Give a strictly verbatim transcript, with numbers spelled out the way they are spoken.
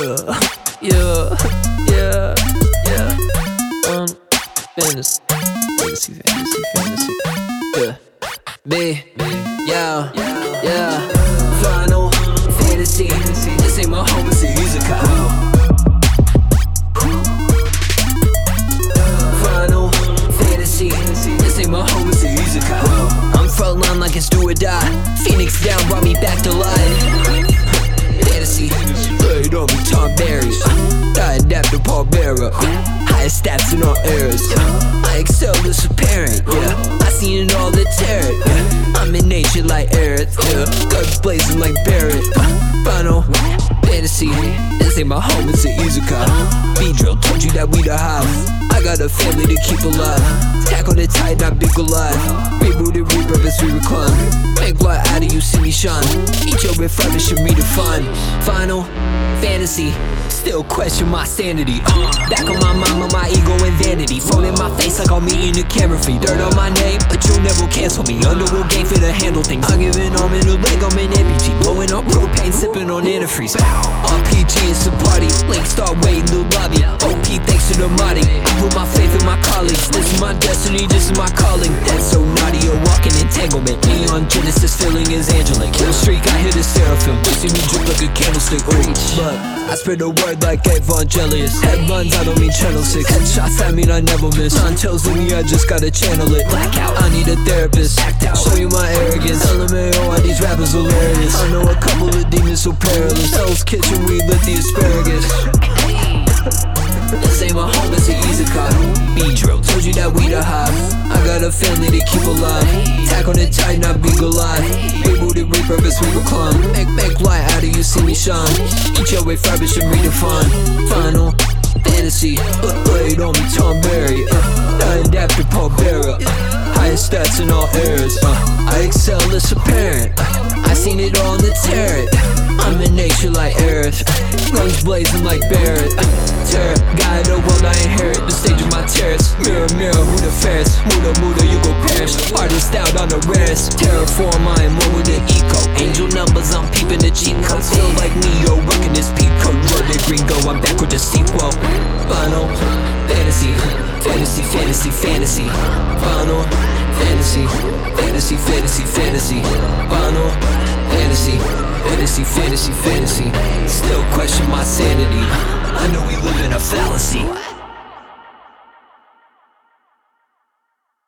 Yeah, yeah, yeah, yeah. Um, fantasy, fantasy, fantasy, fantasy. Yeah, me, yeah, yeah. Final Fantasy. This ain't my home, it's a Isekai. Final Fantasy. This ain't my home, it's a Isekai. I'm frontline like it's do or die. Phoenix down brought me back to life. Fantasy, laid on me Tom Berry. I adapt to Paul Bearer. Highest stats in all eras. I excel as a parent. Yeah, I seen it all the terror. Yeah, I'm in nature like Earth. Yeah, guns blazing like Barrett. Final Fantasy. This ain't my home, it's an Isekai. B-Drill told you that we the hive. I got a family to keep alive. Tack on the tight, not big alive. Rebooted, repurpose, re-recline. Make light out of you, see me shine. Each your refurbish and redefine. Final Fantasy. Still question my sanity. uh, Back on my mama, my ego and vanity. Phone in my face like I'm eating a camera feed. Dirt on my name, but you'll never cancel me. Underworld game for to handle things. I'm giving arm in a leg, I'm an amputee. Blowing up propane, sipping on antifreeze. R P G is a party. Link start waiting the lobby. O P thanks to the modding. I put my faith in my colleagues. This is my destiny, this is my calling. That's so naughty, a walking entanglement. Neon Genesis feeling is angelic. Kill streak, I hit a seraphim. You see me drip like a candlestick. Ooh, but I spread the word like Evangelius. Headlines, I don't mean channel six. Headshots, I mean I never miss. Sun tells me I just gotta channel it. Blackout, I need a therapist. Act out, show you my arrogance. L M A O, why these rappers hilarious. I know a couple of demons so perilous. Hell's Kitchen, we lit the asparagus. This ain't my home, it's an Isekai. B-Drill told you that we the hive. I got a family to keep alive. Tack on the tight, not big alive. Rebooted, repurpose, we recline. Make, make light out of you, see me shine. Each your way, furbish and redefine. Final Fantasy, uh, laid on me Tom Berry. uh, I adapt to Paul Bearer. uh, Highest stats in all eras. uh, I excel as a parent. uh, I seen it all in the terror. I'm in nature like Earth. Guns blazing like Barrett. Terror, guide the world I inherit. The stage of my terrace. Mirror, mirror, who the fairest? Muda, muda, you go perish. Artist out on the rarest. Terraform, I am one with the eco. Angel numbers, I'm peeping the cheat codes. Feel like Neo, rocking this peep code. Loaded gringo, I'm back with the sequel. Final Fantasy. Fantasy, fantasy, fantasy. Final Fantasy. Fantasy, fantasy, fantasy. Final Fantasy. Fantasy, fantasy, fantasy. Still question my sanity. I know we live in a fallacy.